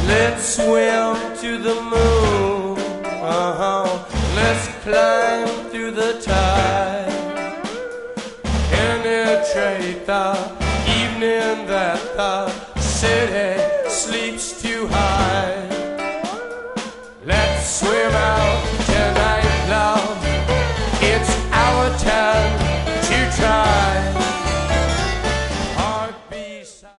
Let's swim to the moon. Let's climb through the tide. Penetrate the evening that the city